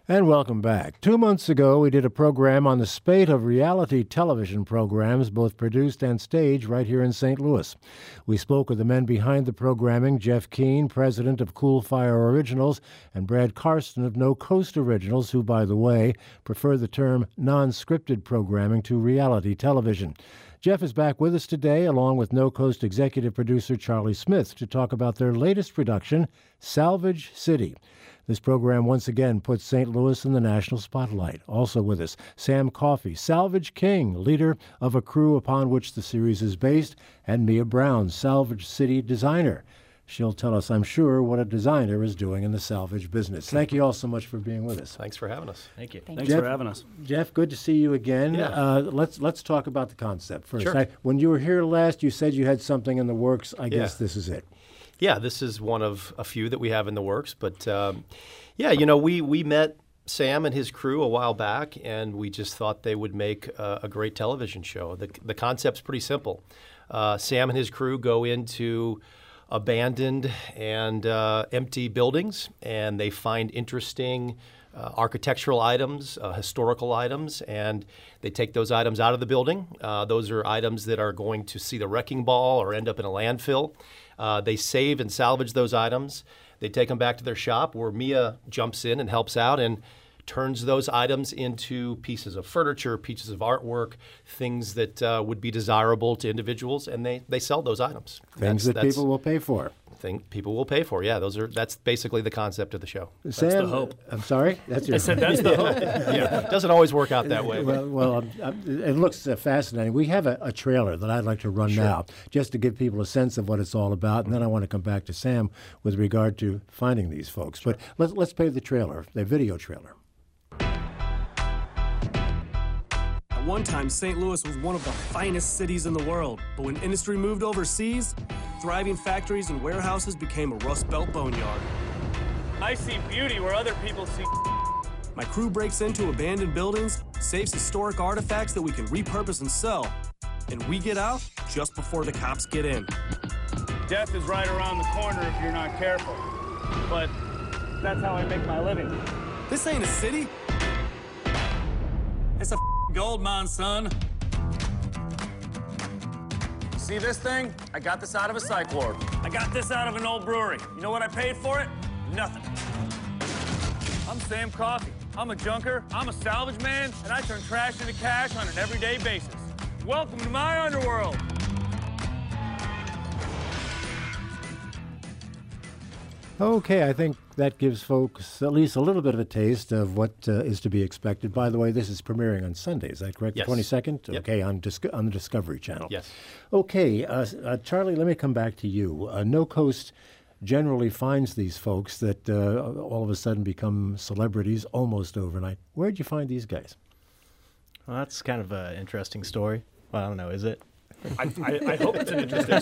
And welcome back. 2 months ago, we did a program on the spate of reality television programs, both produced and staged, right here in St. Louis. We spoke with the men behind the programming, Jeff Keane, president of Cool Fire Originals, and Brad Carsten of No Coast Originals, who, by the way, prefer the term non-scripted programming to reality television. Jeff is back with us today, along with No Coast executive producer Charlie Smith, to talk about their latest production, Salvage City. This program once again puts St. Louis in the national spotlight. Also with us, Sam Coffey, Salvage King, leader of a crew upon which the series is based, and Mia Brown, Salvage City designer. She'll tell us, I'm sure, what a designer is doing in the salvage business. Thank you all so much for being with us. Thanks for having us. Thank you. Thanks for having us. Jeff, good to see you again. Yeah. Let's talk about the concept first. Sure. When you were here last, you said you had something in the works. I guess this is it. Yeah, this is one of a few that we have in the works. But, we met Sam and his crew a while back, and we just thought they would make a great television show. The concept's pretty simple. Sam and his crew go into abandoned and empty buildings, and they find interesting architectural items, historical items, and they take those items out of the building. Those are items that are going to see the wrecking ball or end up in a landfill. They save and salvage those items. They take them back to their shop where Mia jumps in and helps out and turns those items into pieces of furniture, pieces of artwork, things that would be desirable to individuals, and they sell those items. Things that people will pay for. People will pay for. Yeah, that's basically the concept of the show. Sam, that's the hope. I'm sorry? I said that's the hope. Yeah, it doesn't always work out that way. Well, it looks fascinating. We have a trailer that I'd like to run now, just to give people a sense of what it's all about, and then I want to come back to Sam with regard to finding these folks. But let's play the trailer, the video trailer. At one time, St. Louis was one of the finest cities in the world, but when industry moved overseas, thriving factories and warehouses became a Rust Belt boneyard. I see beauty where other people see. My crew breaks into abandoned buildings, saves historic artifacts that we can repurpose and sell, and we get out just before the cops get in. Death is right around the corner if you're not careful. But that's how I make my living. This ain't a city. It's a gold mine, son. See this thing? I got this out of a psych ward. I got this out of an old brewery. You know what I paid for it? Nothing. I'm Sam Coffey. I'm a junker, I'm a salvage man, and I turn trash into cash on an everyday basis. Welcome to my underworld. Okay, I think that gives folks at least a little bit of a taste of what is to be expected. By the way, this is premiering on Sunday, is that correct? Yes. 22nd? Yep. Okay, on the Discovery Channel. Yes. Okay, Charlie, let me come back to you. No Coast generally finds these folks that all of a sudden become celebrities almost overnight. Where'd you find these guys? Well, that's kind of an interesting story. Well, I don't know, is it? I hope it's an interesting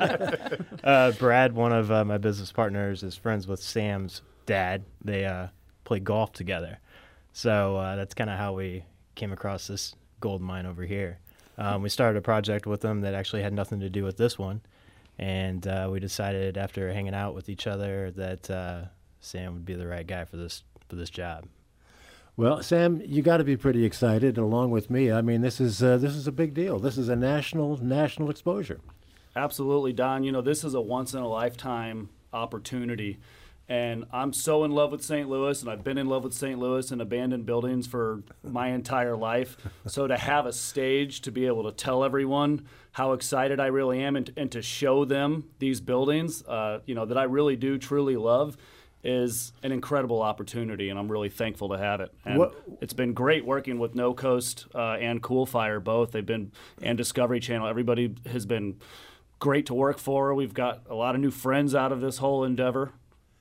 story. Brad, one of my business partners, is friends with Sam's dad. They play golf together. So that's kind of how we came across this gold mine over here. We started a project with them that actually had nothing to do with this one. And we decided after hanging out with each other that Sam would be the right guy for this job. Well, Sam, you got to be pretty excited along with me. I mean, this is a big deal. This is a national exposure. Absolutely, Don. You know, this is a once-in-a-lifetime opportunity. And I'm so in love with St. Louis, and I've been in love with St. Louis and abandoned buildings for my entire life. So to have a stage to be able to tell everyone how excited I really am and to show them these buildings, that I really do truly love, is an incredible opportunity, and I'm really thankful to have it. And it's been great working with No Coast and Cool Fire both. They've been, and Discovery Channel. Everybody has been great to work for. We've got a lot of new friends out of this whole endeavor.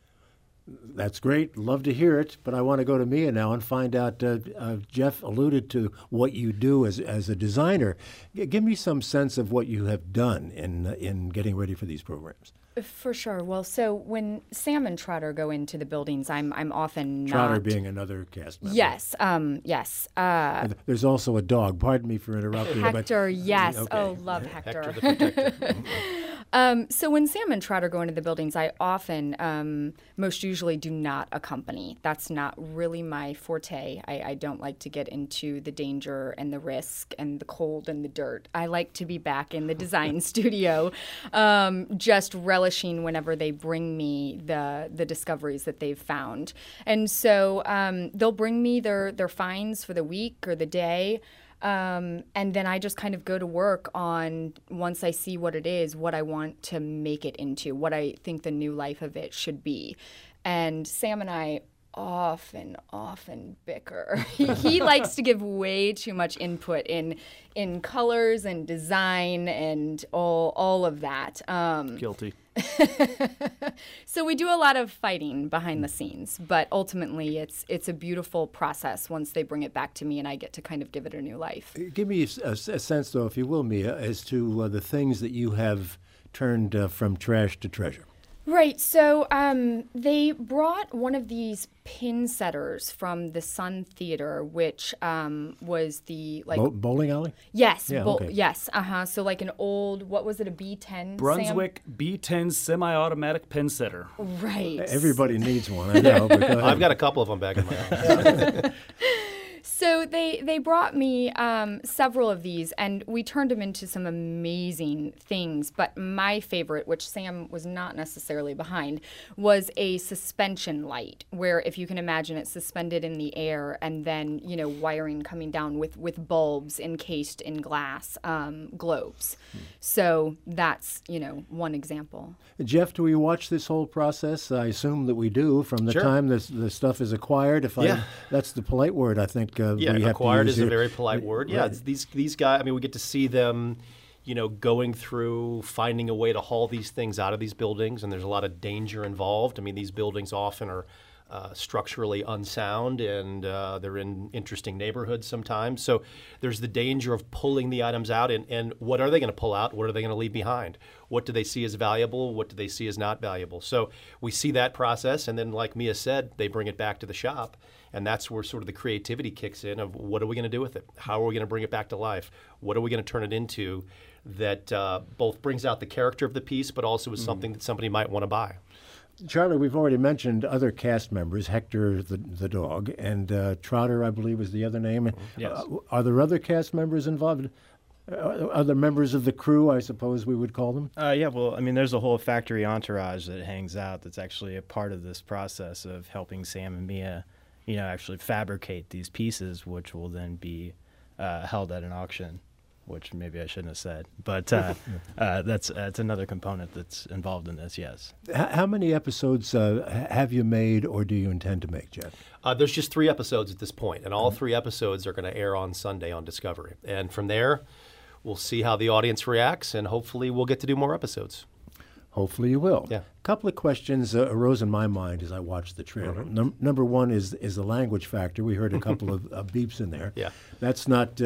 That's great. Love to hear it. But I want to go to Mia now and find out. Jeff alluded to what you do as a designer. Give me some sense of what you have done in getting ready for these programs. For sure. Well, so when Sam and Trotter go into the buildings, I'm often not. Trotter being another cast member. Yes. Yes. There's also a dog. Pardon me for interrupting. Hector. Yes. Okay. Oh, love Hector. Hector the Protector. So when Sam and Trotter go into the buildings, I often, most usually do not accompany. That's not really my forte. I don't like to get into the danger and the risk and the cold and the dirt. I like to be back in the design studio, just relishing whenever they bring me the discoveries that they've found. And so they'll bring me their finds for the week or the day. And then I just kind of go to work on, once I see what it is, what I want to make it into, what I think the new life of it should be. And Sam and I often bicker. He likes to give way too much input in colors and design and all of that. Guilty. So we do a lot of fighting behind the scenes, but ultimately it's a beautiful process once they bring it back to me and I get to kind of give it a new life. Give me a sense, though, if you will, Mia, as to the things that you have turned from trash to treasure. Right. So they brought one of these pin setters from the Sun Theater, which was the bowling alley. Yes. Yeah, okay. Yes. So like an old, what was it? A B10. Brunswick B10 semi-automatic pin setter. Right. Everybody needs one. I know. But I've got a couple of them back in my house. So they brought me several of these, and we turned them into some amazing things. But my favorite, which Sam was not necessarily behind, was a suspension light, where if you can imagine it suspended in the air, and then wiring coming down with bulbs encased in glass globes. So that's one example. Jeff, do we watch this whole process? I assume that we do from the Sure. time the stuff is acquired. That's the polite word, I think. Acquired is a very polite word. Yeah, Right. it's these guys. I mean, we get to see them, going through, finding a way to haul these things out of these buildings, and there's a lot of danger involved. I mean, these buildings often are structurally unsound, and they're in interesting neighborhoods sometimes. So there's the danger of pulling the items out, and what are they going to pull out? What are they going to leave behind? What do they see as valuable? What do they see as not valuable? So we see that process, and then, like Mia said, they bring it back to the shop. And that's where sort of the creativity kicks in of what are we going to do with it? How are we going to bring it back to life? What are we going to turn it into that both brings out the character of the piece, but also is something that somebody might want to buy? Charlie, we've already mentioned other cast members, Hector the dog, and Trotter, I believe, is the other name. Yes. Are there other cast members involved? Other members of the crew, I suppose we would call them? Yeah, well, I mean, there's a whole factory entourage that hangs out that's actually a part of this process of helping Sam and Mia actually fabricate these pieces, which will then be held at an auction, which maybe I shouldn't have said. But that's another component that's involved in this, yes. How many episodes have you made or do you intend to make, Jeff? There's just 3 episodes at this point, and all 3 episodes are going to air on Sunday on Discovery. And from there, we'll see how the audience reacts, and hopefully we'll get to do more episodes. Hopefully you will. Yeah. A couple of questions arose in my mind as I watched the trailer. Number one is the language factor. We heard a couple of beeps in there. Yeah. That's not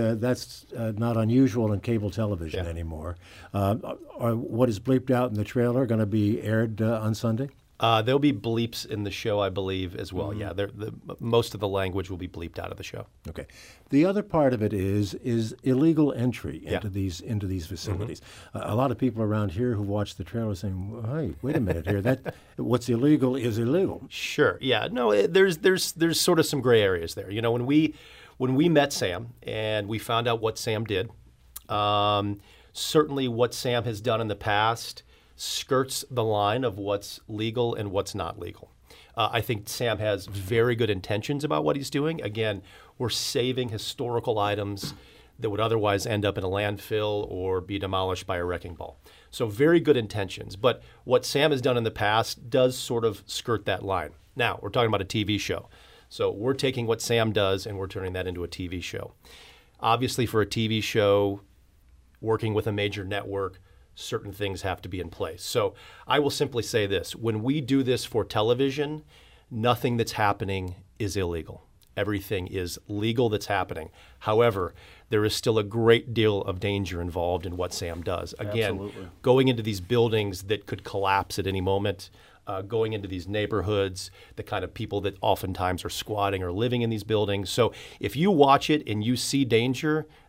unusual in cable television anymore. What is bleeped out in the trailer going to be aired on Sunday? There'll be bleeps in the show, I believe, as well. Yeah, most of the language will be bleeped out of the show. Okay. The other part of it is illegal entry into Yeah. these facilities. A lot of people around here who watch the trailer saying, "Hey, wait a minute here. That what's illegal is illegal." Sure. Yeah. No. There's sort of some gray areas there. When we met Sam and we found out what Sam did, certainly what Sam has done in the past skirts the line of what's legal and what's not legal. I think Sam has very good intentions about what he's doing. Again, we're saving historical items that would otherwise end up in a landfill or be demolished by a wrecking ball. So very good intentions. But what Sam has done in the past does sort of skirt that line. Now, we're talking about a TV show. So we're taking what Sam does and we're turning that into a TV show. Obviously, for a TV show, working with a major network, certain things have to be in place. So I will simply say this. When we do this for television, nothing that's happening is illegal. Everything is legal that's happening. However, there is still a great deal of danger involved in what Sam does. Again, Absolutely. going into these buildings that could collapse at any moment, going into these neighborhoods, the kind of people that oftentimes are squatting or living in these buildings. So if you watch it and you see danger,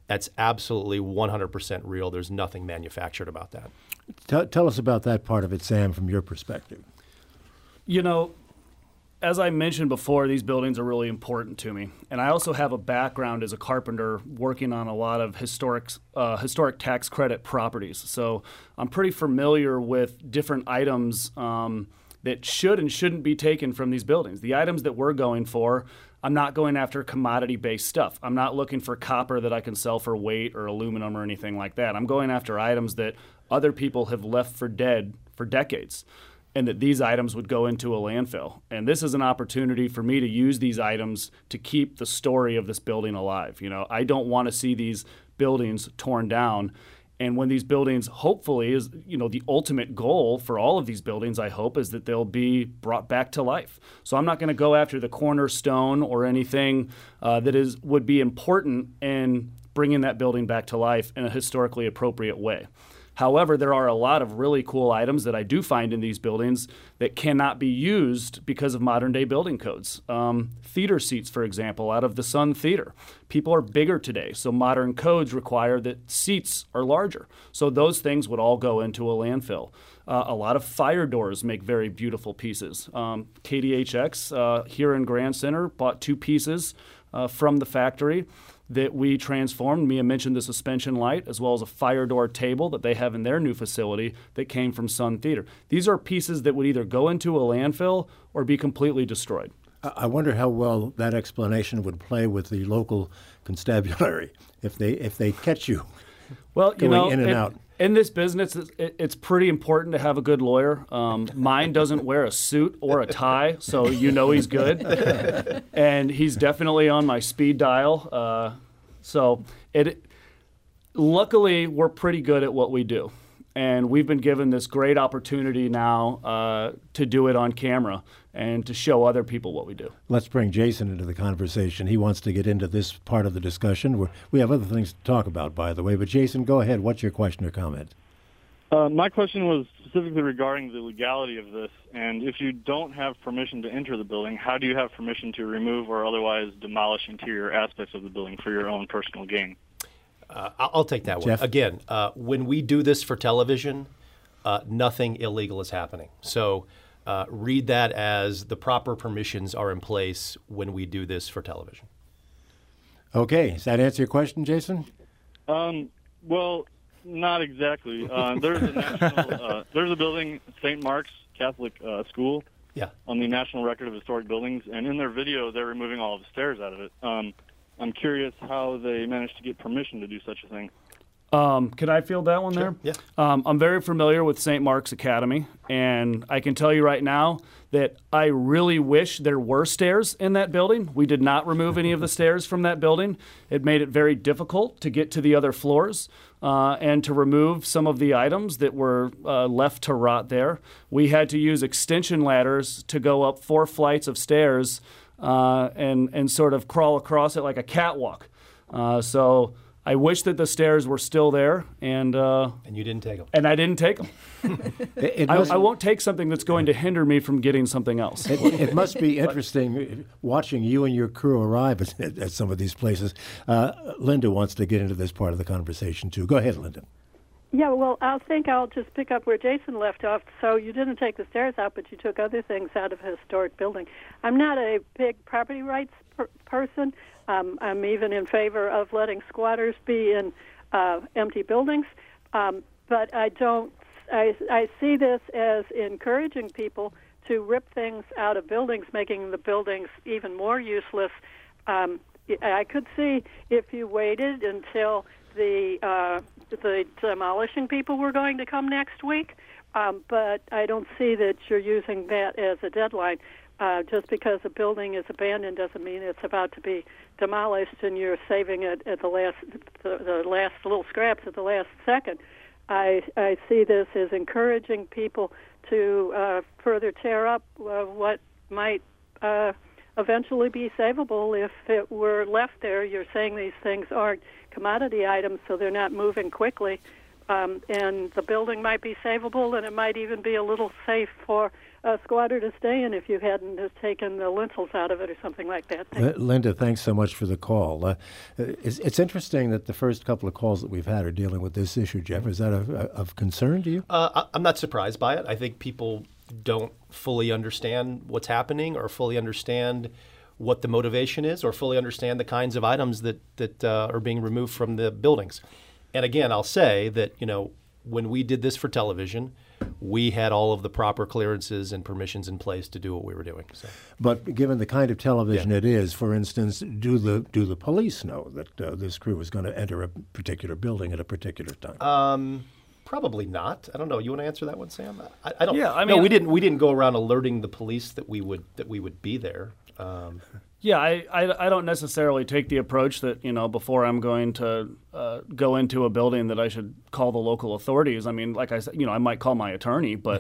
That's absolutely 100% real. There's nothing manufactured about that. Tell us about that part of it, Sam, from your perspective. You know, as I mentioned before, these buildings are really important to me. And I also have a background as a carpenter working on a lot of historic tax credit properties. So I'm pretty familiar with different items that should and shouldn't be taken from these buildings. The items that we're going for, I'm not going after commodity-based stuff. I'm not looking for copper that I can sell for weight or aluminum or anything like that. I'm going after items that other people have left for dead for decades, and that these items would go into a landfill. And this is an opportunity for me to use these items to keep the story of this building alive. You know, I don't want to see these buildings torn down. And when these buildings, hopefully, is, you know, the ultimate goal for all of these buildings, I hope, is that they'll be brought back to life. So I'm not going to go after the cornerstone or anything that would be important in bringing that building back to life in a historically appropriate way. However, there are a lot of really cool items that I do find in these buildings that cannot be used because of modern-day building codes. Theater seats, for example, out of the Sun Theater. People are bigger today, so modern codes require that seats are larger. So those things would all go into a landfill. A lot of fire doors make very beautiful pieces. KDHX here in Grand Center bought 2 pieces from the factory that we transformed. Mia mentioned the suspension light, as well as a fire door table that they have in their new facility that came from Sun Theater. These are pieces that would either go into a landfill or be completely destroyed. I wonder how well that explanation would play with the local constabulary if they catch you. Well, going you know, in and out. In this business, it's pretty important to have a good lawyer. Mine doesn't wear a suit or a tie, so you know he's good. And he's definitely on my speed dial. Luckily, we're pretty good at what we do. And we've been given this great opportunity now to do it on camera and to show other people what we do. Let's bring Jason into the conversation. He wants to get into this part of the discussion. We have other things to talk about, by the way. But Jason, go ahead. What's your question or comment? My question was specifically regarding the legality of this. And if you don't have permission to enter the building, how do you have permission to remove or otherwise demolish interior aspects of the building for your own personal gain? I'll take that one. Jeff? Again, when we do this for television, nothing illegal is happening. So read that as the proper permissions are in place when we do this for television. Okay. Does that answer your question, Jason? Well, not exactly. There's a building, St. Mark's Catholic School, on the National Record of Historic Buildings, and in their video, they're removing all of the stairs out of it. I'm curious how they managed to get permission to do such a thing. Can I field that one there? Yeah. I'm very familiar with St. Mark's Academy, and I can tell you right now that I really wish there were stairs in that building. We did not remove any of the stairs from that building. It made it very difficult to get to the other floors and to remove some of the items that were left to rot there. We had to use extension ladders to go up 4 flights of stairs and sort of crawl across it like a catwalk. So I wish that the stairs were still there, and you didn't take them. And I didn't take them. I won't take something that's going to hinder me from getting something else. It must be interesting watching you and your crew arrive at some of these places. Linda wants to get into this part of the conversation, too. Go ahead, Linda. Yeah, well, I think I'll just pick up where Jason left off. So you didn't take the stairs out, but you took other things out of a historic building. I'm not a big property rights person. I'm even in favor of letting squatters be in empty buildings. But I see this as encouraging people to rip things out of buildings, making the buildings even more useless. I could see if you waited until the demolishing people were going to come next week, but I don't see that you're using that as a deadline. Just because a building is abandoned doesn't mean it's about to be demolished and you're saving it at the last little scraps at the last second. I see this as encouraging people to further tear up what might eventually be savable if it were left there. You're saying these things aren't commodity items, so they're not moving quickly, and the building might be savable, and it might even be a little safe for squatter to stay in if you hadn't taken the lintels out of it or something like that. Linda, thanks so much for the call. It's interesting that the first couple of calls that we've had are dealing with this issue, Jeff. Is that of concern to you? I'm not surprised by it. I think people don't fully understand what's happening or fully understand what the motivation is or fully understand the kinds of items that are being removed from the buildings. And again, I'll say that, when we did this for television, we had all of the proper clearances and permissions in place to do what we were doing. So. But given the kind of television it is, for instance, do the police know that this crew is going to enter a particular building at a particular time? Probably not. I don't know. You want to answer that one, Sam? I don't. Yeah, no, we didn't go around alerting the police that we would be there. Yeah, I don't necessarily take the approach that, before I'm going to go into a building that I should call the local authorities. I mean, like I said, I might call my attorney, but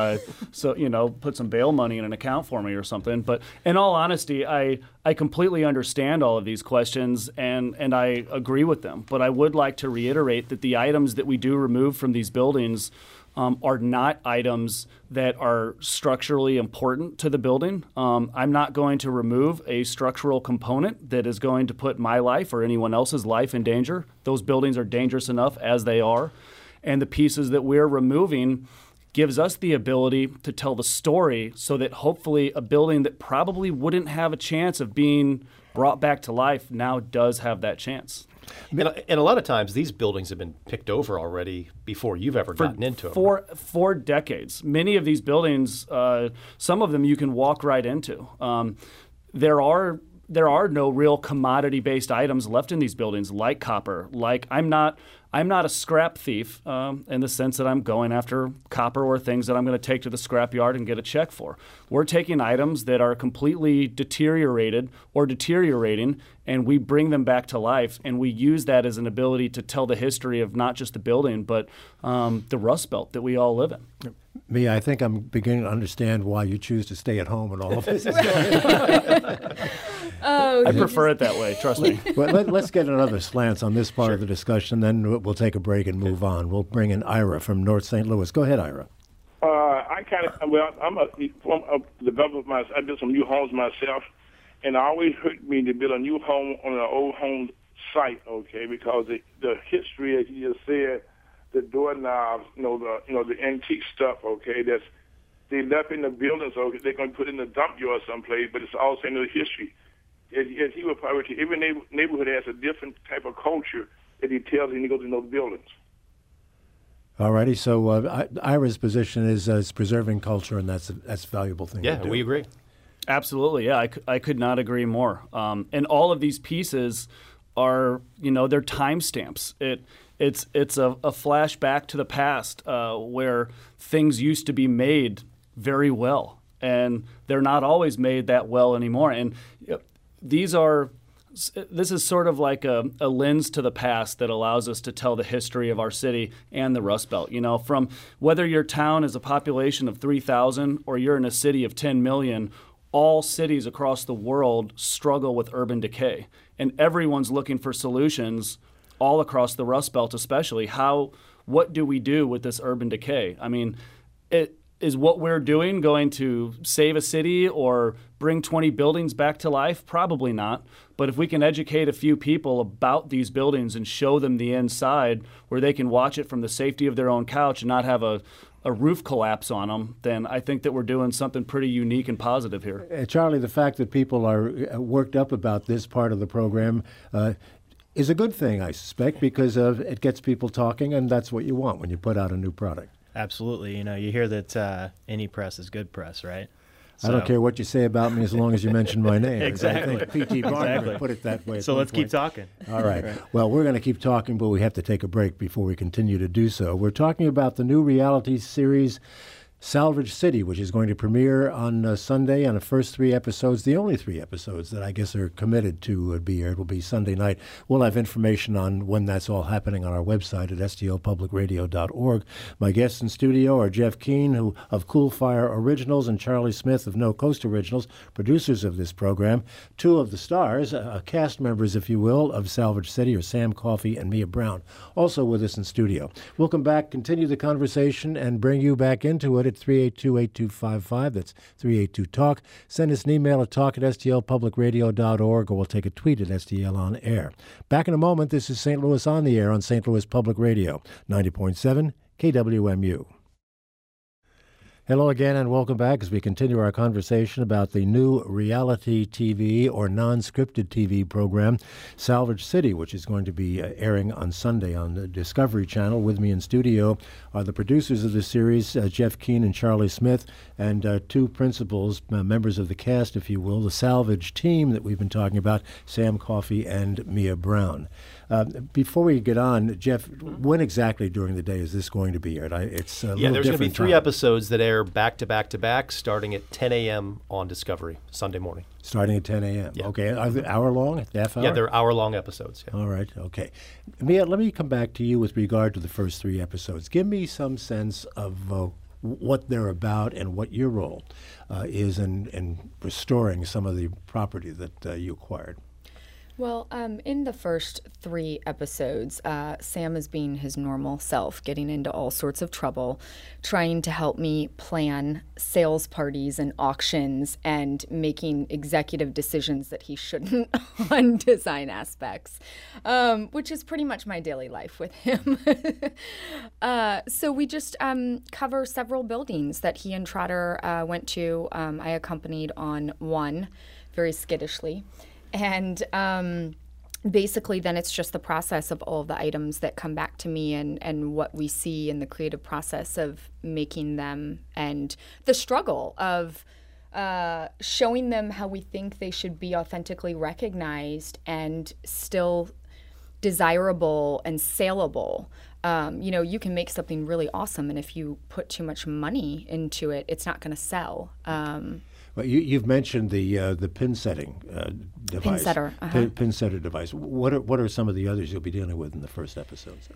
put some bail money in an account for me or something. But in all honesty, I completely understand all of these questions and I agree with them. But I would like to reiterate that the items that we do remove from these buildings are not items that are structurally important to the building. I'm not going to remove a structural component that is going to put my life or anyone else's life in danger. Those buildings are dangerous enough as they are. And the pieces that we're removing gives us the ability to tell the story so that hopefully a building that probably wouldn't have a chance of being brought back to life now does have that chance. And a lot of times these buildings have been picked over already before you've ever gotten into them. For decades. Many of these buildings, some of them you can walk right into. There are no real commodity-based items left in these buildings like copper. I'm not a scrap thief in the sense that I'm going after copper or things that I'm going to take to the scrap yard and get a check for. We're taking items that are completely deteriorated or deteriorating, and we bring them back to life, and we use that as an ability to tell the history of not just the building, but the Rust Belt that we all live in. Mia, I think I'm beginning to understand why you choose to stay at home and all of this. I prefer it that way, trust me. Well, let's get another slant on this part of the discussion, then we'll take a break and move on. We'll bring in Ira from North St. Louis. Go ahead, Ira. I'm a developer. I built some new homes myself, and I always hurt me to build a new home on an old home site, okay, because the history, as you just said, the doorknobs, the antique stuff, okay, that's they left in the buildings, so they're going to put in the dump yard someplace, but it's all in the history. As he would probably, every neighborhood has a different type of culture that he tells when he goes in those buildings. All righty, so Ira's position is preserving culture, and that's a valuable thing to do. Yeah, we agree. Absolutely, yeah, I could not agree more. And all of these pieces are, they're timestamps. It's a flashback to the past where things used to be made very well, and they're not always made that well anymore. And this is sort of like a lens to the past that allows us to tell the history of our city and the Rust Belt. From whether your town is a population of 3,000 or you're in a city of 10 million, all cities across the world struggle with urban decay, and everyone's looking for solutions all across the Rust Belt especially. What do we do with this urban decay? I mean, is what we're doing going to save a city or bring 20 buildings back to life? Probably not. But if we can educate a few people about these buildings and show them the inside where they can watch it from the safety of their own couch and not have a roof collapse on them, then I think that we're doing something pretty unique and positive here. Charlie, the fact that people are worked up about this part of the program is a good thing, I suspect, because it gets people talking, and that's what you want when you put out a new product. Absolutely. You hear that any press is good press, right? So. I don't care what you say about me as long as you mention my name. Exactly. I think P.T. Barnum put it that way. So let's keep talking. All right. Well, we're going to keep talking, but we have to take a break before we continue to do so. We're talking about the new reality series Salvage City, which is going to premiere on Sunday on the first 3 episodes, the only 3 episodes that I guess are committed to be aired will be Sunday night. We'll have information on when that's all happening on our website at stlpublicradio.org. My guests in studio are Jeff Keane of Cool Fire Originals and Charlie Smith of No Coast Originals, producers of this program. 2 of the stars, cast members, if you will, of Salvage City are Sam Coffey and Mia Brown, also with us in studio. We'll come back, continue the conversation, and bring you back into it at 382-8255. That's 382-TALK. Send us an email at talk@stlpublicradio.org, or we'll take a tweet at STL on air. Back in a moment. This is St. Louis on the Air on St. Louis Public Radio, 90.7 KWMU. Hello again and welcome back as we continue our conversation about the new reality TV or non-scripted TV program, Salvage City, which is going to be airing on Sunday on the Discovery Channel. With me in studio are the producers of the series, Jeff Keane and Charlie Smith, and two principals, members of the cast, if you will, the Salvage team that we've been talking about, Sam Coffey and Mia Brown. Before we get on, Jeff, when exactly during the day is this going to be aired? It's a there's going to be 3 time. episodes that air back to back to back, starting at 10 a.m. on Discovery, Sunday morning. Starting at 10 a.m. Yeah. Okay. Are they hour long? Half hour? Yeah, they're hour-long episodes. Yeah. All right. Okay. Mia, let me come back to you with regard to the first 3 episodes. Give me some sense of what they're about and what your role is in restoring some of the property that you acquired. Well, in the first 3 episodes, Sam is being his normal self, getting into all sorts of trouble, trying to help me plan sales parties and auctions and making executive decisions that he shouldn't on design aspects, which is pretty much my daily life with him. So we just cover several buildings that he and Trotter went to. I accompanied on one very skittishly. And basically then it's just the process of all of the items that come back to me and what we see in the creative process of making them and the struggle of showing them how we think they should be authentically recognized and still desirable and saleable. You can make something really awesome, and if you put too much money into it, it's not going to sell. Well, you've mentioned the pin setting device. Pin setter. Pin setter device. What are some of the others you'll be dealing with in the first episodes?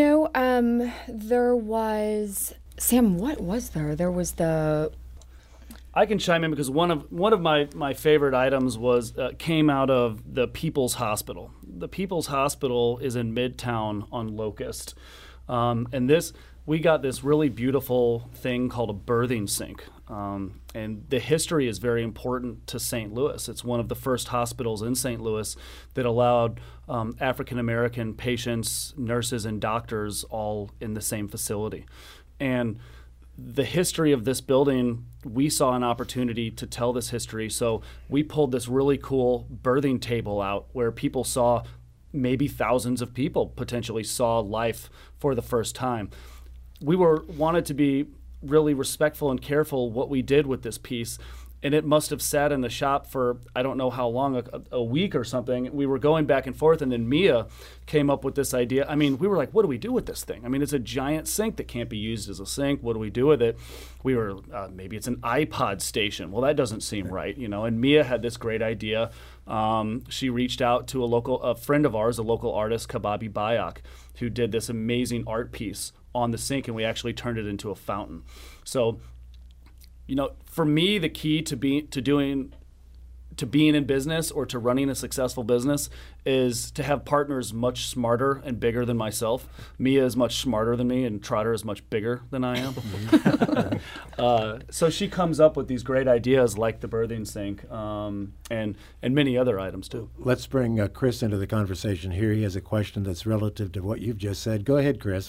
There was Sam. What was there? There was the. I can chime in because one of my favorite items was came out of the People's Hospital. The People's Hospital is in Midtown on Locust, and we got this really beautiful thing called a birthing sink. And the history is very important to St. Louis. It's one of the first hospitals in St. Louis that allowed African-American patients, nurses, and doctors all in the same facility. And the history of this building, we saw an opportunity to tell this history. So we pulled this really cool birthing table out where people saw, maybe thousands of people potentially saw life for the first time. We wanted to be really respectful and careful what we did with this piece, and it must have sat in the shop for I don't know how long, a week or something. We were going back and forth, and then Mia came up with this idea. I mean, we were like, what do we do with this thing? I mean, it's a giant sink that can't be used as a sink. What do we do with it? We were, maybe it's an iPod station. Well, that doesn't seem right, and Mia had this great idea. She reached out to a friend of ours, a local artist, Kababi Bayak, who did this amazing art piece on the sink, and we actually turned it into a fountain. So, for me, the key to being in business or to running a successful business is to have partners much smarter and bigger than myself. Mia is much smarter than me, and Trotter is much bigger than I am. So she comes up with these great ideas like the birthing sink and many other items too. Let's bring Chris into the conversation here. He has a question that's relative to what you've just said. Go ahead, Chris.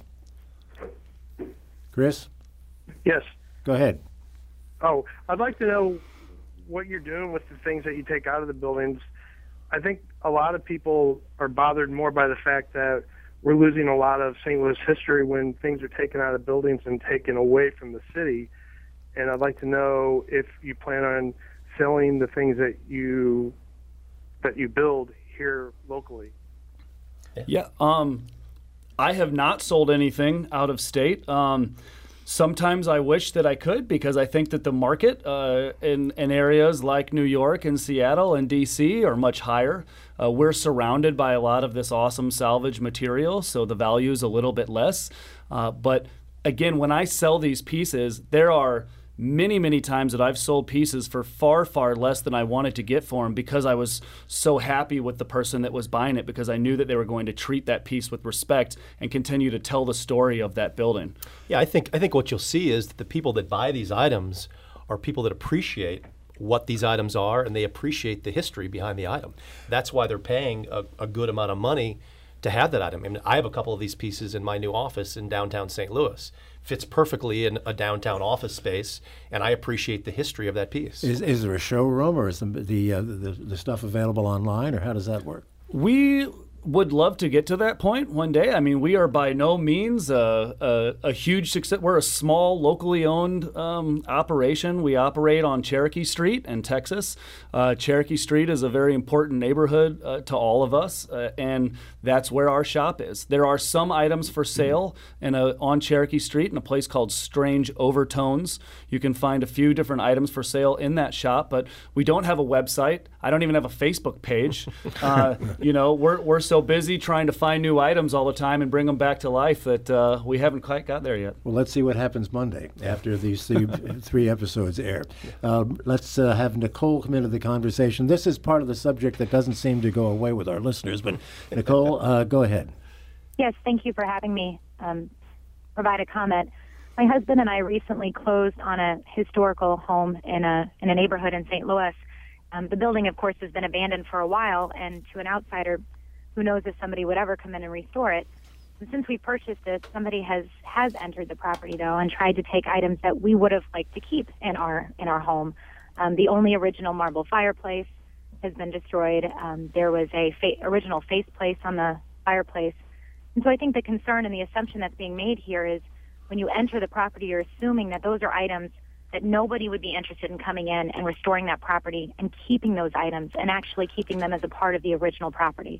Chris? Yes. Go ahead. Oh, I'd like to know what you're doing with the things that you take out of the buildings. I think a lot of people are bothered more by the fact that we're losing a lot of St. Louis history when things are taken out of buildings and taken away from the city. And I'd like to know if you plan on selling the things that you build here locally. Yeah. I have not sold anything out of state. Sometimes I wish that I could, because I think that the market in areas like New York and Seattle and D.C. are much higher. We're surrounded by a lot of this awesome salvage material, so the value is a little bit less. But again, when I sell these pieces, there are many times that I've sold pieces for far less than I wanted to get for them because I was so happy with the person that was buying it, because I knew that they were going to treat that piece with respect and continue to tell the story of that building. Yeah, I think what you'll see is that the people that buy these items are people that appreciate what these items are, and they appreciate the history behind the item. That's why they're paying a good amount of money to have that item. I mean, I have a couple of these pieces in my new office in downtown St. Louis. Fits perfectly in a downtown office space, and I appreciate the history of that piece. Is there a showroom, or is the stuff available online, or how does that work? We would love to get to that point one day. I mean, we are by no means a huge success. We're a small, locally owned operation. We operate on Cherokee Street in Texas. Cherokee Street is a very important neighborhood to all of us, and that's where our shop is. There are some items for sale on Cherokee Street in a place called Strange Overtones. You can find a few different items for sale in that shop, but we don't have a website. I don't even have a Facebook page. We're so busy trying to find new items all the time and bring them back to life that we haven't quite got there yet. Well, let's see what happens Monday after these three episodes air. Let's have Nicole come into the conversation. This is part of the subject that doesn't seem to go away with our listeners, but Nicole, go ahead. Yes, thank you for having me provide a comment. My husband and I recently closed on a historical home in a neighborhood in St. Louis. The building, of course, has been abandoned for a while, and to an outsider, who knows if somebody would ever come in and restore it. And since we purchased it, somebody has entered the property, though, and tried to take items that we would have liked to keep in our home. The only original marble fireplace has been destroyed. There was a original faceplate on the fireplace. And so I think the concern and the assumption that's being made here is when you enter the property, you're assuming that those are items that nobody would be interested in coming in and restoring that property and keeping those items and actually keeping them as a part of the original property.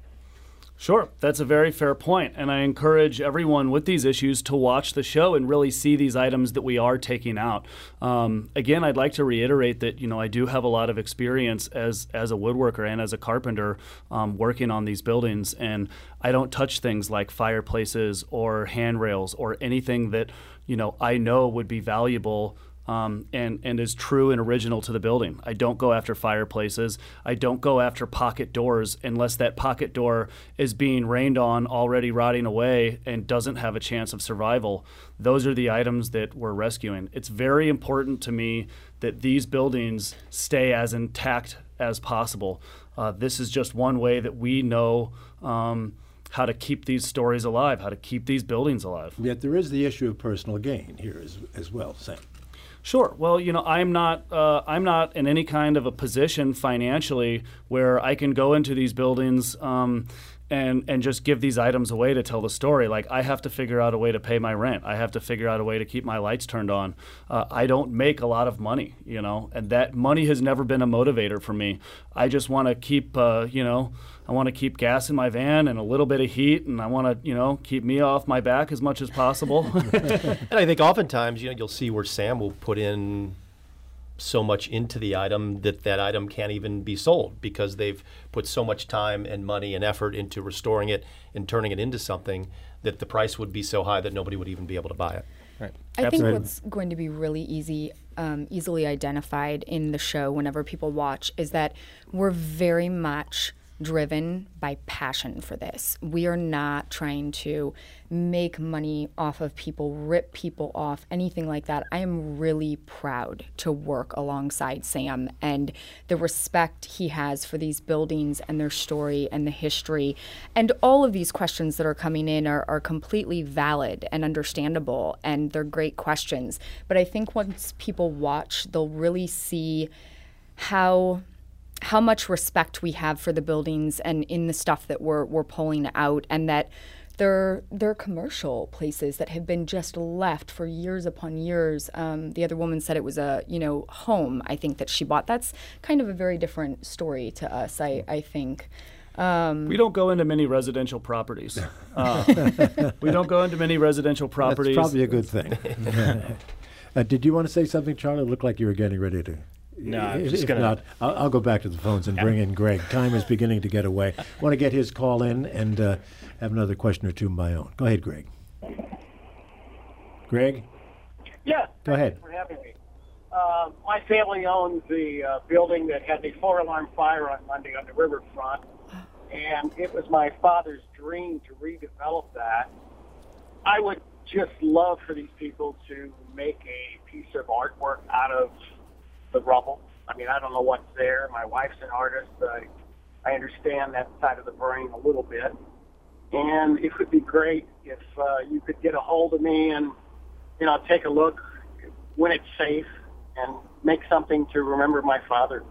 Sure, that's a very fair point, and I encourage everyone with these issues to watch the show and really see these items that we are taking out. Again, I'd like to reiterate that I do have a lot of experience as a woodworker and as a carpenter working on these buildings, and I don't touch things like fireplaces or handrails or anything that I know would be valuable and is true and original to the building. I don't go after fireplaces. I don't go after pocket doors unless that pocket door is being rained on, already rotting away, and doesn't have a chance of survival. Those are the items that we're rescuing. It's very important to me that these buildings stay as intact as possible. This is just one way that we know how to keep these stories alive, how to keep these buildings alive. Yet there is the issue of personal gain here as well, Sam. Sure. Well, I'm not in any kind of a position financially where I can go into these buildings and just give these items away to tell the story. Like, I have to figure out a way to pay my rent. I have to figure out a way to keep my lights turned on. I don't make a lot of money, and that money has never been a motivator for me. I just want to keep, I want to keep gas in my van and a little bit of heat, and I want to, keep me off my back as much as possible. And I think oftentimes, you'll see where Sam will put in so much into the item that item can't even be sold because they've put so much time and money and effort into restoring it and turning it into something that the price would be so high that nobody would even be able to buy it. Right. I think what's going to be really easily identified in the show whenever people watch is that we're very much driven by passion for this. We are not trying to make money off of people, rip people off, anything like that. I am really proud to work alongside Sam and the respect he has for these buildings and their story and the history. And all of these questions that are coming in are completely valid and understandable, and they're great questions. But I think once people watch, they'll really see how much respect we have for the buildings and in the stuff that we're pulling out, and that they're commercial places that have been just left for years upon years. The other woman said it was a home, I think, that she bought. That's kind of a very different story to us, I think. We don't go into many residential properties. We don't go into many residential properties. That's probably a good thing. Did you want to say something, Charlie? It looked like you were getting ready to. No, I'm just going to... I'll go back to the phones and bring in Greg. Time is beginning to get away. I want to get his call in and have another question or two of my own. Go ahead, Greg. Greg? Yeah. Go ahead. Thanks for having me. My family owns the building that had the 4-alarm fire on Monday on the riverfront, and it was my father's dream to redevelop that. I would just love for these people to make a piece of artwork out of the rubble. I mean, I don't know what's there. My wife's an artist. I understand that side of the brain a little bit. And it would be great if you could get a hold of me and, take a look when it's safe and make something to remember my father.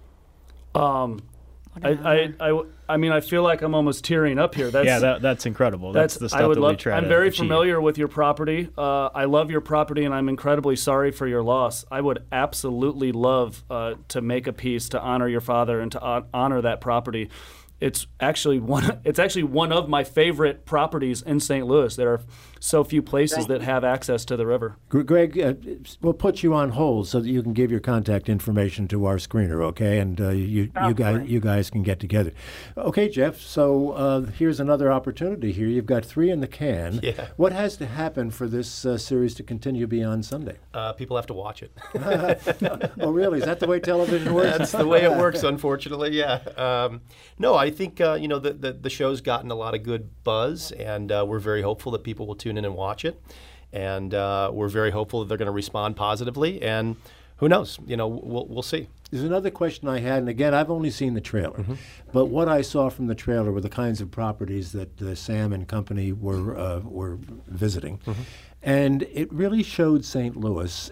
I feel like I'm almost tearing up here. That's incredible. That's the stuff that we try to I'm very achieve. familiar with your property. I love your property, and I'm incredibly sorry for your loss. I would absolutely love to make a piece to honor your father and to honor that property. It's actually one of my favorite properties in St. Louis. There are so few places that have access to the river. Greg, we'll put you on hold so that you can give your contact information to our screener, okay? And you guys can get together. Okay, Jeff, so here's another opportunity here. You've got 3 in the can. Yeah. What has to happen for this series to continue beyond Sunday? People have to watch it. Oh, really? Is that the way television works? That's the way it works, unfortunately, yeah. No, I think, the show's gotten a lot of good buzz, and we're very hopeful that people will tune in and watch it. And we're very hopeful that they're going to respond positively. And who knows? We'll see. There's another question I had, and again, I've only seen the trailer. But what I saw from the trailer were the kinds of properties that Sam and company were visiting. And it really showed St. Louis,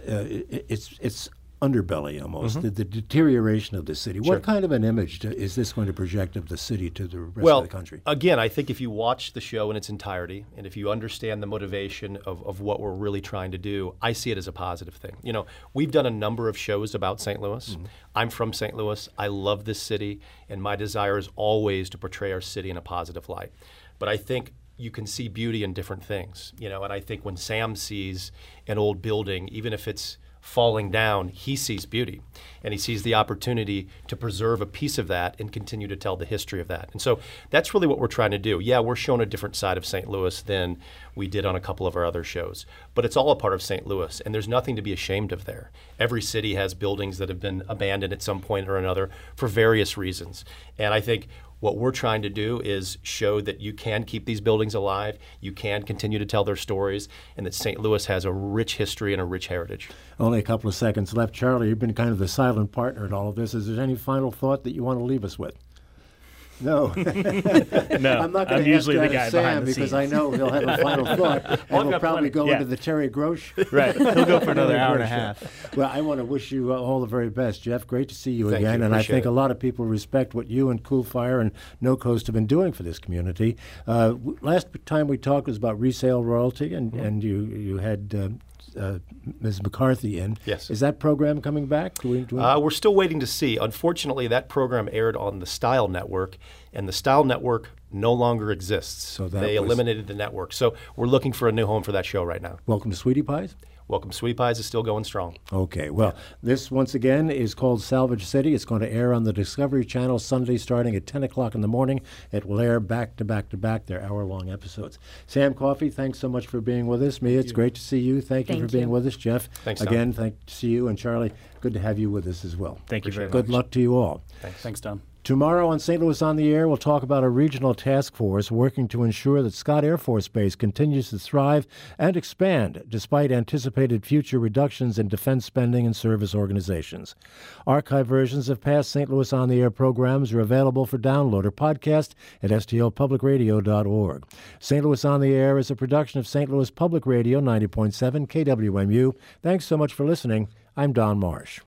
its underbelly almost, the deterioration of the city. Sure. What kind of an image is this going to project of the city to the rest of the country? Again, I think if you watch the show in its entirety, and if you understand the motivation of what we're really trying to do, I see it as a positive thing. We've done a number of shows about St. Louis. I'm from St. Louis. I love this city, and my desire is always to portray our city in a positive light. But I think you can see beauty in different things, and I think when Sam sees an old building, even if it's falling down, he sees beauty, and he sees the opportunity to preserve a piece of that and continue to tell the history of that. And so that's really what we're trying to do. Yeah, we're showing a different side of St. Louis than we did on a couple of our other shows, but it's all a part of St. Louis, and there's nothing to be ashamed of there. Every city has buildings that have been abandoned at some point or another for various reasons. And I think what we're trying to do is show that you can keep these buildings alive, you can continue to tell their stories, and that St. Louis has a rich history and a rich heritage. Only a couple of seconds left. Charlie, you've been kind of the silent partner in all of this. Is there any final thought that you want to leave us with? No. No. I'm not going to ask that of Sam because I know he'll have a final thought, and we'll probably go into the Terry Grosh. Right. He'll go for another hour and a half. Well, I want to wish you all the very best, Jeff. Great to see you Thank again, you. and I think a lot of people respect what you and Cool Fire and No Coast have been doing for this community. Last time we talked was about resale royalty, and you had Ms. McCarthy in. Yes. Is that program coming back? We're still waiting to see. Unfortunately, that program aired on the Style Network, and the Style Network no longer exists. So they eliminated the network. So we're looking for a new home for that show right now. Welcome to Sweetie Pies? Welcome to Sweetie Pies is still going strong. Okay, well, this once again is called Salvage City. It's going to air on the Discovery Channel Sunday starting at 10 o'clock in the morning. It will air back to back to back. They're hour-long episodes. Sam Coffey, thanks so much for being with us. Mia, it's great to see you. Thank you for being with us. Jeff, thanks, Don. Again, thank to see you. And Charlie, good to have you with us as well. Thank you very much. Good luck to you all. Thanks, Don. Tomorrow on St. Louis on the Air, we'll talk about a regional task force working to ensure that Scott Air Force Base continues to thrive and expand despite anticipated future reductions in defense spending and service organizations. Archive versions of past St. Louis on the Air programs are available for download or podcast at stlpublicradio.org. St. Louis on the Air is a production of St. Louis Public Radio 90.7 KWMU. Thanks so much for listening. I'm Don Marsh.